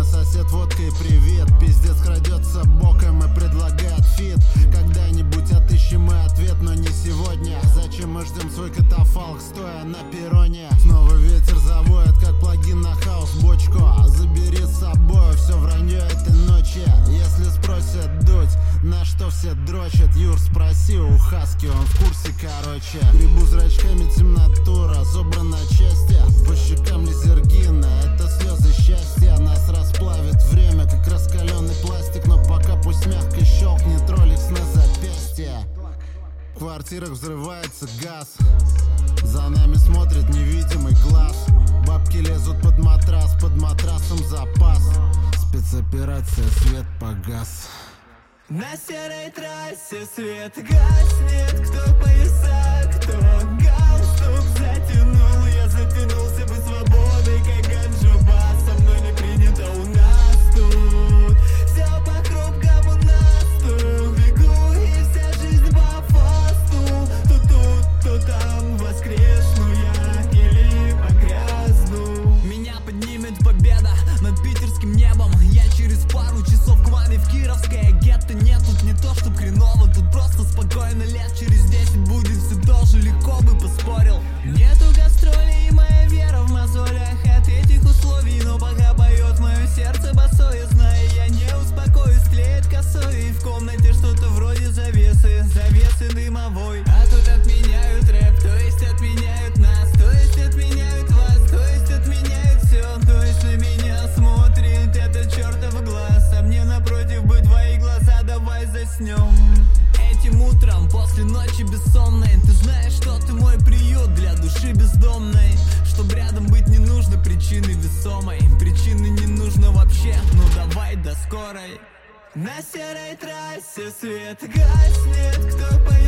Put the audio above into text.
Вечно сосед водкой привет. Пиздец крадется боком и предлагает фит. Когда-нибудь отыщем мы ответ, но не сегодня. Зачем мы ждем свой катафалк, стоя на перроне? Снова ветер завоет, как плагин на хаус-бочку. Забери с собой все вранье этой ночи. Если спросят дуть, на что все дрочат, Юр, спроси у Хаски, он в курсе, короче. Гребу зрачками темноту, разобрана части. По щекам лизергина, это слезы счастья. Нас расплавит время, как раскаленный пластик. Но пока пусть мягко щелкнет роликс на запястье. В квартирах взрывается газ, за нами смотрит невидимый глаз. Бабки лезут под матрасом запас. Спецоперация, свет погас. На серой трассе свет гаснет. Кто пояса, кто галстук затянул. Я затянулся бы свободой, как ганджуба. Со мной не принято у нас тут. Все вокруг говнасту. Бегу и вся жизнь по фасту. То тут, то там воскресну я или погрязну. Меня поднимет победа над питерским небом. Я через пару часов к маме в Кировское гетто. Нет, тут не то, что хреново, тут просто спокойно. Лет через 10 будет все тоже легко, бы поспорил. Нету гастролей, и моя вера в мозолях от этих условий. Но пока поет мое сердце босое, знаю, я не успокоюсь. Тлеет косой, и в комнате что-то вроде завесы дымовой. А тут отменяют рэп, то есть отменяют нас, то есть отменяют вас, то есть отменяют все. То есть на меня смотрит этот чертов глаз, а мне напротив бы твои глаза, давай заснем. Этим утром после ночи бессонной ты знаешь, что ты мой приют для души бездомной. Чтоб рядом быть не нужно причины весомой. Причины не нужно вообще, ну давай до скорой. На серой трассе свет гаснет. Кто поедет?